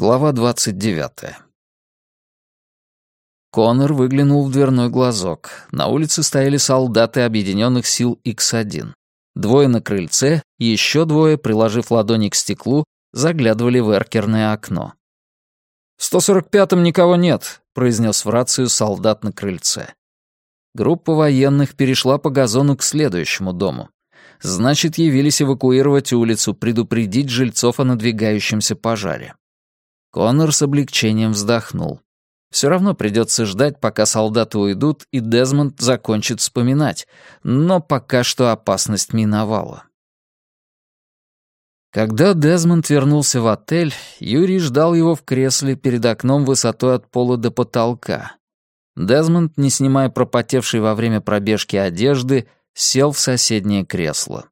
Глава 29. Коннор выглянул в дверной глазок. На улице стояли солдаты Объединенных сил X1. Двое на крыльце, и еще двое, приложив ладони к стеклу, заглядывали в эркерное окно. «В 145-м никого нет», — произнес в рацию солдат на крыльце. Группа военных перешла по газону к следующему дому. Значит, явились эвакуировать улицу, предупредить жильцов о надвигающемся пожаре. Коннор с облегчением вздохнул. Все равно придется ждать, пока солдаты уйдут, и Дезмонд закончит вспоминать, но пока что опасность миновала. Когда Дезмонд вернулся в отель, Юрий ждал его в кресле перед окном высотой от пола до потолка. Дезмонд, не снимая пропотевшей во время пробежки одежды, сел в соседнее кресло.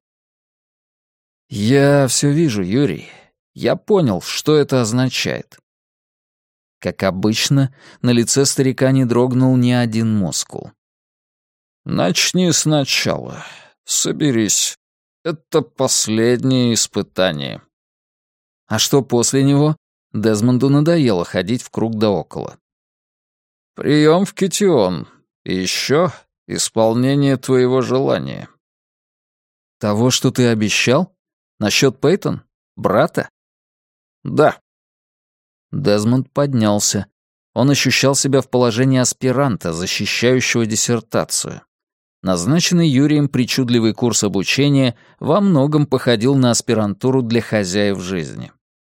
«Я все вижу, Юрий. Я понял, что это означает». Как обычно, на лице старика не дрогнул ни один мускул. «Начни сначала. Соберись. Это последнее испытание». А что после него? Дезмонду надоело ходить в круг да около. «Прием в Кетион. И еще исполнение твоего желания». «Того, что ты обещал? Насчет Пейтон? Брата?» «Да». Дезмонд поднялся. Он ощущал себя в положении аспиранта, защищающего диссертацию. Назначенный Юрием причудливый курс обучения во многом походил на аспирантуру для хозяев жизни.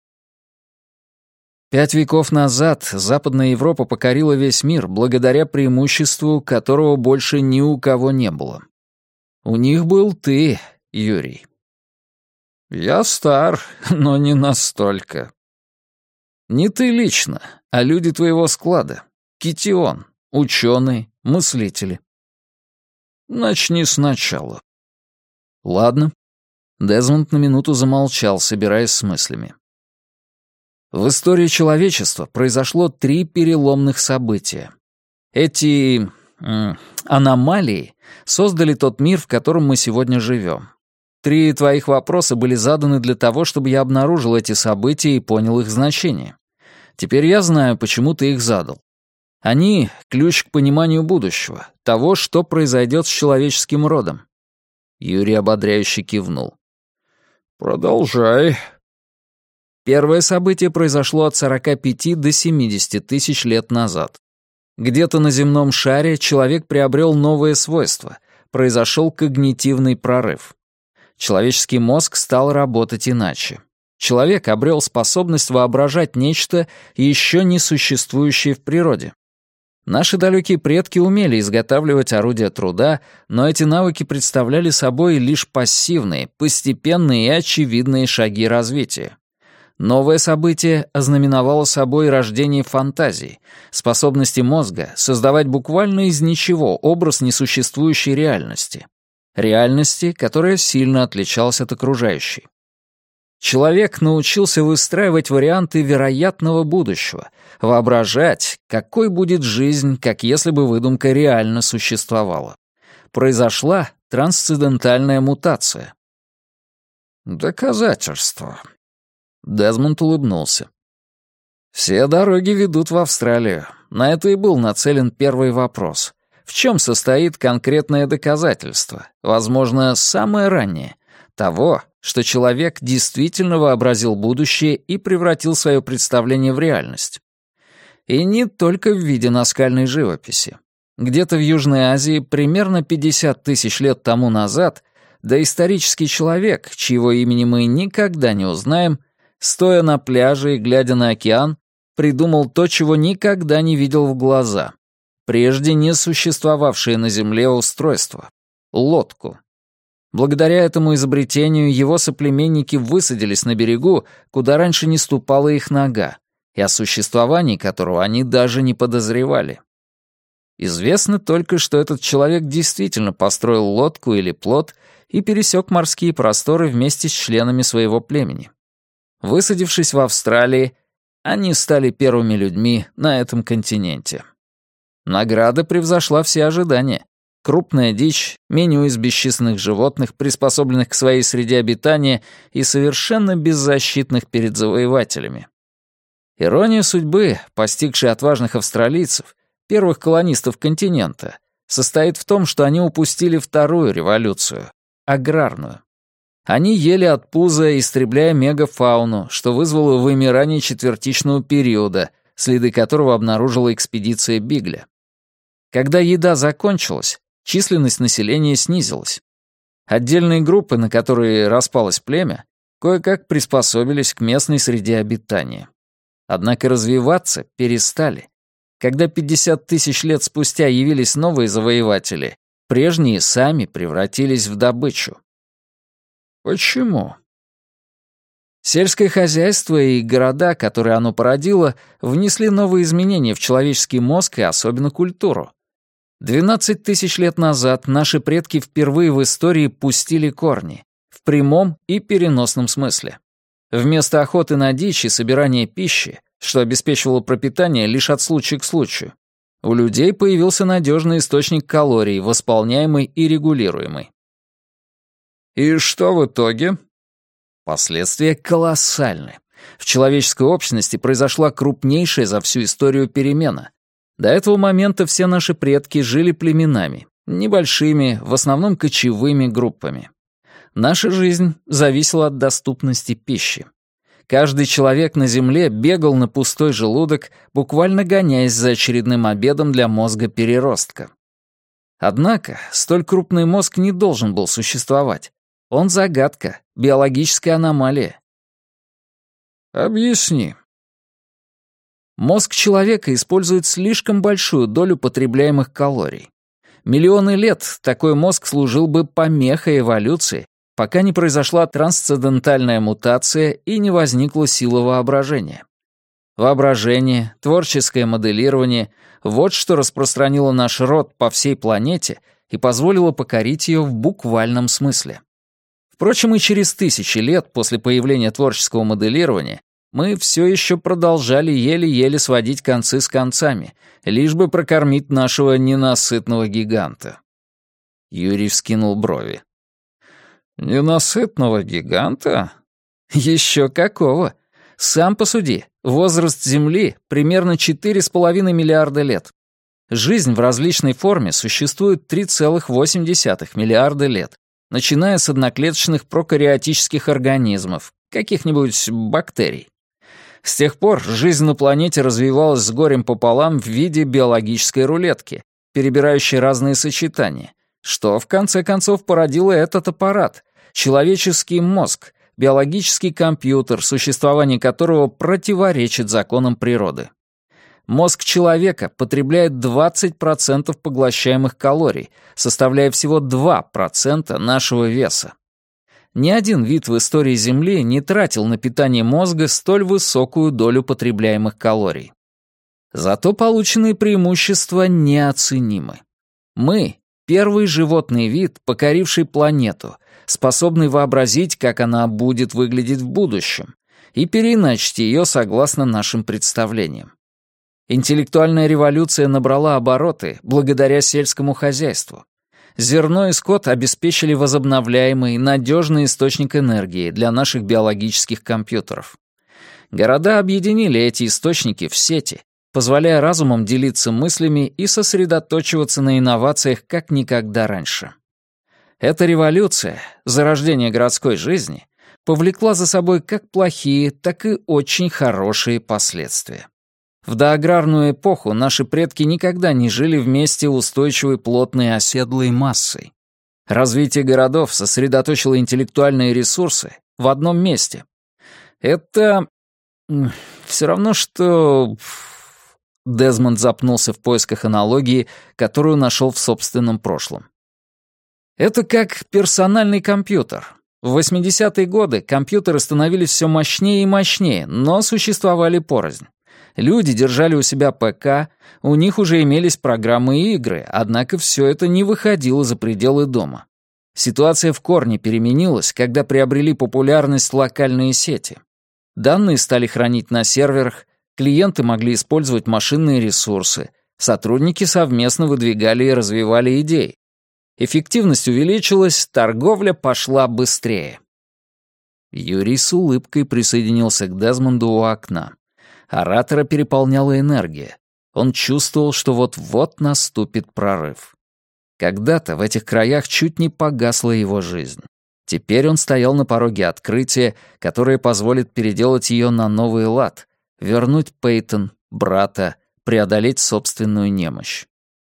5 веков назад Западная Европа покорила весь мир благодаря преимуществу, которого больше ни у кого не было. У них был ты, Юрий. Я стар, но не настолько. Не ты лично, а люди твоего склада. Кетион, ученые, мыслители. Начни сначала. Ладно. Дезмонд на минуту замолчал, собираясь с мыслями. В истории человечества произошло 3 переломных события. Эти аномалии создали тот мир, в котором мы сегодня живем. 3 твоих вопроса были заданы для того, чтобы я обнаружил эти события и понял их значение. Теперь я знаю, почему ты их задал. Они — ключ к пониманию будущего, того, что произойдет с человеческим родом. Юрий ободряюще кивнул. Продолжай. Первое событие произошло от 45 до 70 тысяч лет назад. Где-то на земном шаре человек приобрел новые свойства, произошел когнитивный прорыв. Человеческий мозг стал работать иначе. Человек обрел способность воображать нечто, еще не существующее в природе. Наши далекие предки умели изготавливать орудия труда, но эти навыки представляли собой лишь пассивные, постепенные и очевидные шаги развития. Новое событие ознаменовало собой рождение фантазии, способности мозга создавать буквально из ничего образ несуществующей реальности. Реальности, которая сильно отличалась от окружающей. Человек научился выстраивать варианты вероятного будущего, воображать, какой будет жизнь, как если бы выдумка реально существовала. Произошла трансцендентальная мутация. Доказательства. Дезмонд улыбнулся. Все дороги ведут в Австралию. На это и был нацелен первый вопрос. В чем состоит конкретное доказательство, возможно, самое раннее, того, что человек действительно вообразил будущее и превратил свое представление в реальность. И не только в виде наскальной живописи. Где-то в Южной Азии примерно 50 тысяч лет тому назад доисторический человек, чьего имени мы никогда не узнаем, стоя на пляже и глядя на океан, придумал то, чего никогда не видел в глаза. Прежде не существовавшее на Земле устройство — лодку. Благодаря этому изобретению его соплеменники высадились на берегу, куда раньше не ступала их нога, и о существовании которого они даже не подозревали. Известно только, что этот человек действительно построил лодку или плот и пересек морские просторы вместе с членами своего племени. Высадившись в Австралии, они стали первыми людьми на этом континенте. Награда превзошла все ожидания. Крупная дичь, меню из бесчисленных животных, приспособленных к своей среде обитания и совершенно беззащитных перед завоевателями. Ирония судьбы, постигшая отважных австралийцев, первых колонистов континента, состоит в том, что они упустили вторую революцию — аграрную. Они ели от пуза, истребляя мегафауну, что вызвало вымирание четвертичного периода, следы которого обнаружила экспедиция Бигля. Когда еда закончилась, численность населения снизилась. Отдельные группы, на которые распалось племя, кое-как приспособились к местной среде обитания. Однако развиваться перестали. Когда 50 тысяч лет спустя явились новые завоеватели, прежние сами превратились в добычу. Почему? Сельское хозяйство и города, которые оно породило, внесли новые изменения в человеческий мозг и особенно культуру. 12 тысяч лет назад наши предки впервые в истории пустили корни, в прямом и переносном смысле. Вместо охоты на дичь и собирания пищи, что обеспечивало пропитание лишь от случая к случаю, у людей появился надежный источник калорий, восполняемый и регулируемый. И что в итоге? Последствия колоссальны. В человеческой общности произошла крупнейшая за всю историю перемена. До этого момента все наши предки жили племенами, небольшими, в основном кочевыми группами. Наша жизнь зависела от доступности пищи. Каждый человек на Земле бегал на пустой желудок, буквально гоняясь за очередным обедом для мозга переростка. Однако столь крупный мозг не должен был существовать. Он загадка, биологическая аномалия. Объясни. Мозг человека использует слишком большую долю потребляемых калорий. Миллионы лет такой мозг служил бы помехой эволюции, пока не произошла трансцендентальная мутация и не возникла сила воображения. Воображение, творческое моделирование — вот что распространило наш род по всей планете и позволило покорить ее в буквальном смысле. Впрочем, и через тысячи лет после появления творческого моделирования мы все еще продолжали еле-еле сводить концы с концами, лишь бы прокормить нашего ненасытного гиганта. Юрий вскинул брови. «Ненасытного гиганта? Еще какого? Сам посуди, возраст Земли примерно 4,5 миллиарда лет. Жизнь в различной форме существует 3,8 миллиарда лет, начиная с одноклеточных прокариотических организмов, каких-нибудь бактерий. С тех пор жизнь на планете развивалась с горем пополам в виде биологической рулетки, перебирающей разные сочетания, что в конце концов породило этот аппарат — человеческий мозг, биологический компьютер, существование которого противоречит законам природы. Мозг человека потребляет 20% поглощаемых калорий, составляя всего 2% нашего веса. Ни один вид в истории Земли не тратил на питание мозга столь высокую долю потребляемых калорий. Зато полученные преимущества неоценимы. Мы — первый животный вид, покоривший планету, способный вообразить, как она будет выглядеть в будущем, и переиначить ее согласно нашим представлениям. Интеллектуальная революция набрала обороты благодаря сельскому хозяйству. Зерно и скот обеспечили возобновляемый, надежный источник энергии для наших биологических компьютеров. Города объединили эти источники в сети, позволяя разумам делиться мыслями и сосредоточиваться на инновациях как никогда раньше. Эта революция, зарождение городской жизни, повлекла за собой как плохие, так и очень хорошие последствия. В доаграрную эпоху наши предки никогда не жили вместе устойчивой плотной оседлой массой. Развитие городов сосредоточило интеллектуальные ресурсы в одном месте. Это все равно, что... Дезмонд запнулся в поисках аналогии, которую нашел в собственном прошлом. Это как персональный компьютер. В 80-е годы компьютеры становились все мощнее и мощнее, но существовали порознь. Люди держали у себя ПК, у них уже имелись программы и игры, однако все это не выходило за пределы дома. Ситуация в корне переменилась, когда приобрели популярность локальные сети. Данные стали хранить на серверах, клиенты могли использовать машинные ресурсы, сотрудники совместно выдвигали и развивали идеи. Эффективность увеличилась, торговля пошла быстрее. Юрий с улыбкой присоединился к Дезмонду у окна. Оратора переполняла энергия. Он чувствовал, что вот-вот наступит прорыв. Когда-то в этих краях чуть не погасла его жизнь. Теперь он стоял на пороге открытия, которое позволит переделать ее на новый лад, вернуть Пейтон, брата, преодолеть собственную немощь.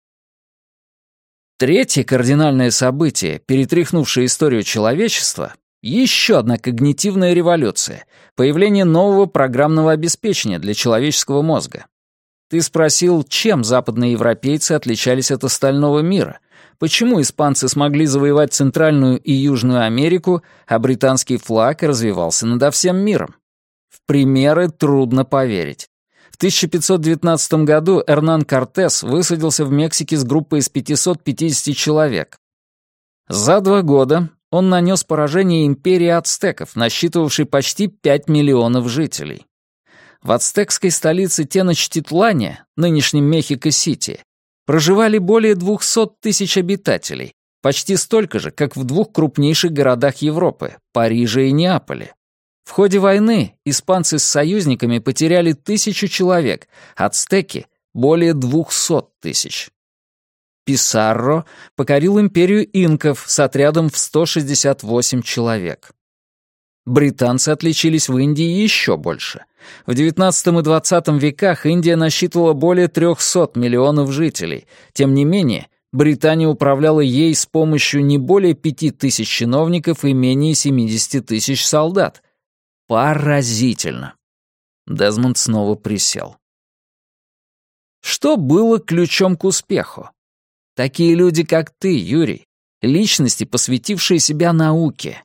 Третье кардинальное событие, перетряхнувшее историю человечества, еще одна когнитивная революция — появление нового программного обеспечения для человеческого мозга. Ты спросил, чем западные европейцы отличались от остального мира, почему испанцы смогли завоевать Центральную и Южную Америку, а британский флаг развивался надо всем миром. В примеры трудно поверить. В 1519 году Эрнан Кортес высадился в Мексике с группой из 550 человек. За 2 года он нанес поражение империи ацтеков, насчитывавшей почти 5 миллионов жителей. В ацтекской столице Теночтитлане, нынешнем Мехико-Сити, проживали более 200 тысяч обитателей, почти столько же, как в 2 крупнейших городах Европы — Париже и Неаполе. В ходе войны испанцы с союзниками потеряли 1000 человек, ацтеки — более 200 тысяч. Писарро покорил империю инков с отрядом в 168 человек. Британцы отличились в Индии еще больше. В XIX и XX веках Индия насчитывала более 300 миллионов жителей. Тем не менее, Британия управляла ей с помощью не более 5000 чиновников и менее 70 тысяч солдат. Поразительно. Дезмонд снова присел. Что было ключом к успеху? Такие люди, как ты, Юрий, личности, посвятившие себя науке.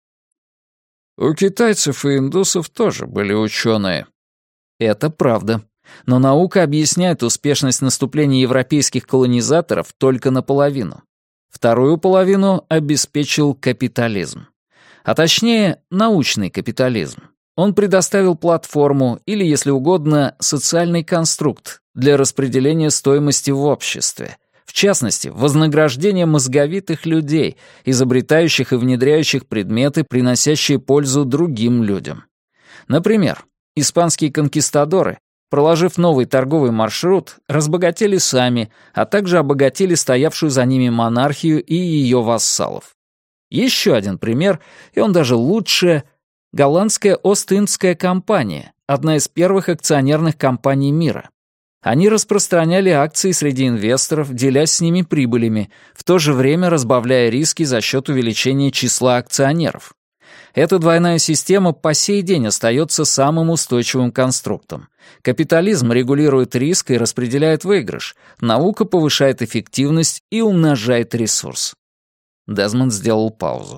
У китайцев и индусов тоже были ученые. Это правда. Но наука объясняет успешность наступления европейских колонизаторов только наполовину. Вторую половину обеспечил капитализм. А точнее, научный капитализм. Он предоставил платформу или, если угодно, социальный конструкт для распределения стоимости в обществе. В частности, вознаграждение мозговитых людей, изобретающих и внедряющих предметы, приносящие пользу другим людям. Например, испанские конкистадоры, проложив новый торговый маршрут, разбогатели сами, а также обогатили стоявшую за ними монархию и ее вассалов. Еще один пример, и он даже лучше. Голландская Ост-Индская компания, одна из первых акционерных компаний мира. Они распространяли акции среди инвесторов, делясь с ними прибылями, в то же время разбавляя риски за счет увеличения числа акционеров. Эта двойная система по сей день остается самым устойчивым конструктом. Капитализм регулирует риск и распределяет выигрыш, наука повышает эффективность и умножает ресурс. Дезмонд сделал паузу.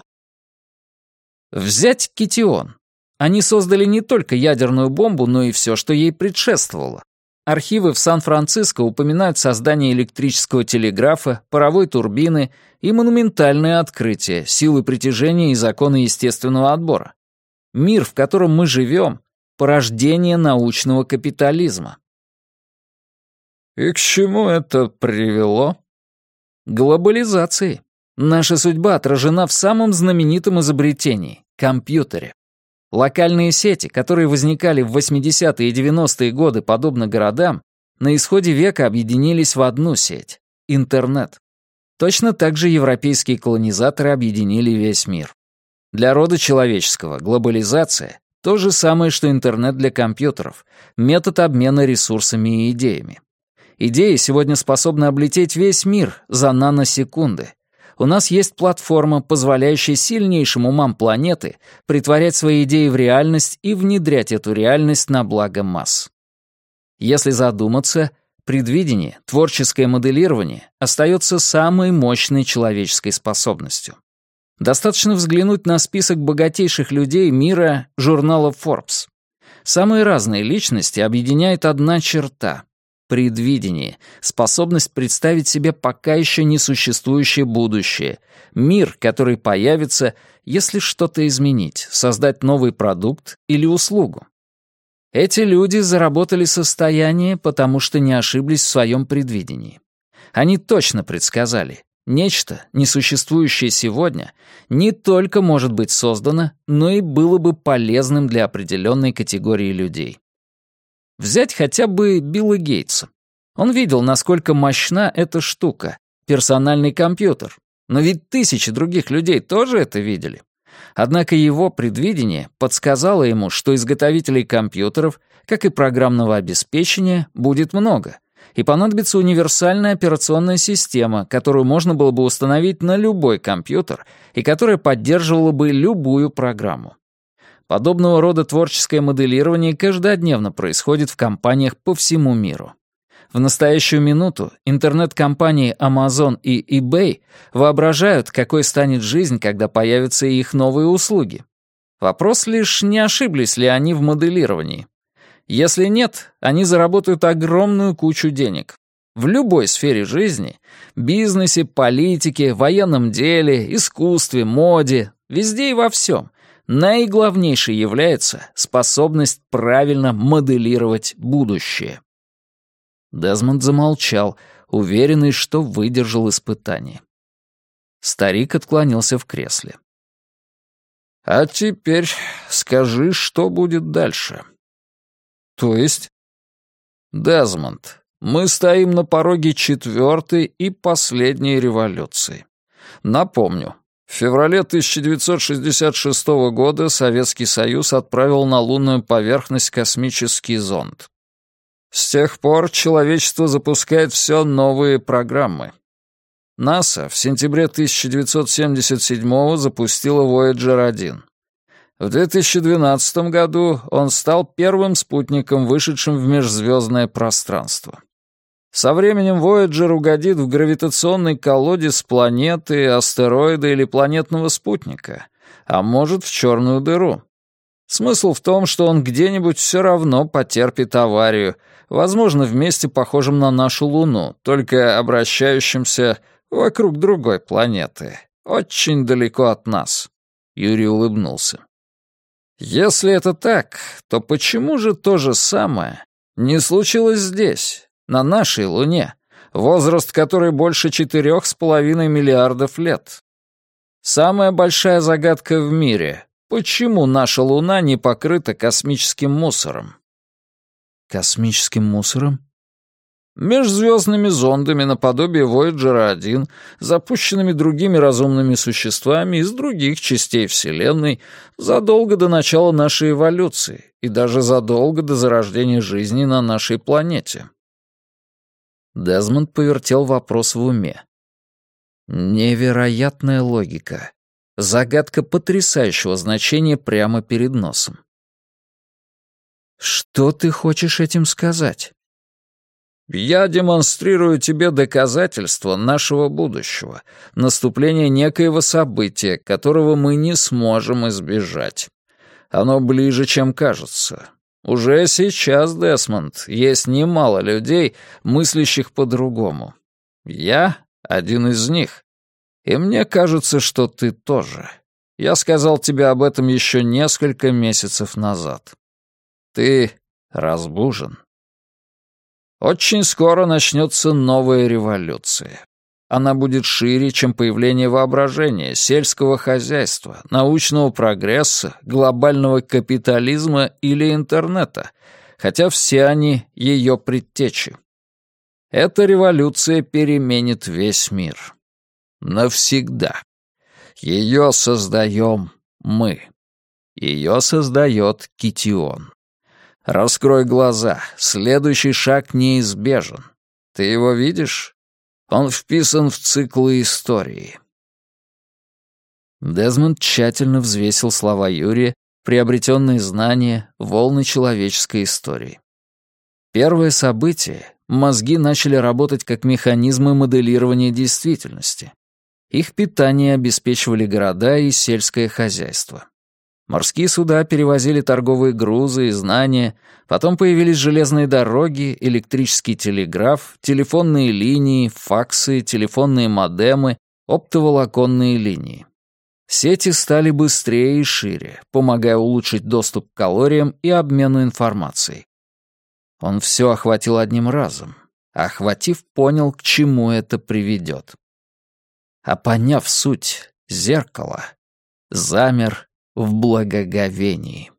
Взять Китион. Они создали не только ядерную бомбу, но и все, что ей предшествовало. Архивы в Сан-Франциско упоминают создание электрического телеграфа, паровой турбины и монументальное открытие, силы притяжения и законы естественного отбора. Мир, в котором мы живем, — порождение научного капитализма. И к чему это привело? Глобализации. Наша судьба отражена в самом знаменитом изобретении — компьютере. Локальные сети, которые возникали в 80-е и 90-е годы подобно городам, на исходе века объединились в одну сеть — интернет. Точно так же европейские колонизаторы объединили весь мир. Для рода человеческого глобализация — то же самое, что интернет для компьютеров, метод обмена ресурсами и идеями. Идеи сегодня способны облететь весь мир за наносекунды. У нас есть платформа, позволяющая сильнейшим умам планеты притворять свои идеи в реальность и внедрять эту реальность на благо масс. Если задуматься, предвидение, творческое моделирование остается самой мощной человеческой способностью. Достаточно взглянуть на список богатейших людей мира журнала Forbes. Самые разные личности объединяет одна черта — предвидение, способность представить себе пока еще не существующее будущее, мир, который появится, если что-то изменить, создать новый продукт или услугу. Эти люди заработали состояние, потому что не ошиблись в своем предвидении. Они точно предсказали, нечто, несуществующее сегодня, не только может быть создано, но и было бы полезным для определенной категории людей. Взять хотя бы Билла Гейтса. Он видел, насколько мощна эта штука — персональный компьютер. Но ведь тысячи других людей тоже это видели. Однако его предвидение подсказало ему, что изготовителей компьютеров, как и программного обеспечения, будет много, и понадобится универсальная операционная система, которую можно было бы установить на любой компьютер и которая поддерживала бы любую программу. Подобного рода творческое моделирование каждодневно происходит в компаниях по всему миру. В настоящую минуту интернет-компании Amazon и eBay воображают, какой станет жизнь, когда появятся их новые услуги. Вопрос лишь, не ошиблись ли они в моделировании. Если нет, они заработают огромную кучу денег. В любой сфере жизни — бизнесе, политике, военном деле, искусстве, моде, везде и во всем — наиглавнейшей является способность правильно моделировать будущее. Дезмонд замолчал, уверенный, что выдержал испытание. Старик отклонился в кресле. «А теперь скажи, что будет дальше?» «То есть?» «Дезмонд, мы стоим на пороге 4-й и последней революции. Напомню, в феврале 1966 года Советский Союз отправил на лунную поверхность космический зонд. С тех пор человечество запускает все новые программы. НАСА в сентябре 1977 запустила Voyager 1. В 2012 году он стал первым спутником, вышедшим в межзвездное пространство. Со временем Voyager угодит в гравитационный колодец планеты, астероида или планетного спутника, а может, в черную дыру. Смысл в том, что он где-нибудь все равно потерпит аварию, возможно, в месте, похожем на нашу Луну, только обращающемся вокруг другой планеты, очень далеко от нас. Юрий улыбнулся. Если это так, то почему же то же самое не случилось здесь, на нашей Луне, возраст которой больше 4,5 миллиардов лет? Самая большая загадка в мире — почему наша Луна не покрыта космическим мусором? Космическим мусором? Межзвездными зондами наподобие Voyager 1, запущенными другими разумными существами из других частей Вселенной задолго до начала нашей эволюции и даже задолго до зарождения жизни на нашей планете. Дезмонд повертел вопрос в уме. Невероятная логика. Загадка потрясающего значения прямо перед носом. Что ты хочешь этим сказать? Я демонстрирую тебе доказательства нашего будущего, наступления некоего события, которого мы не сможем избежать. Оно ближе, чем кажется. Уже сейчас, Десмонд, есть немало людей, мыслящих по-другому. Я один из них. И мне кажется, что ты тоже. Я сказал тебе об этом еще несколько месяцев назад. Ты разбужен. Очень скоро начнется новая революция. Она будет шире, чем появление воображения, сельского хозяйства, научного прогресса, глобального капитализма или интернета, хотя все они ее предтечи. Эта революция переменит весь мир. Навсегда. Ее создаем мы. Ее создает Китион. Раскрой глаза, следующий шаг неизбежен. Ты его видишь? Он вписан в циклы истории. Дезмонд тщательно взвесил слова Юрия, приобретенные знания, волны человеческой истории. Первое событие — мозги начали работать как механизмы моделирования действительности. Их питание обеспечивали города и сельское хозяйство. Морские суда перевозили торговые грузы и знания, потом появились железные дороги, электрический телеграф, телефонные линии, факсы, телефонные модемы, оптоволоконные линии. Сети стали быстрее и шире, помогая улучшить доступ к калориям и обмену информацией. Он все охватил одним разом. Охватив, понял, к чему это приведет. А поняв суть зеркала, замер в благоговении.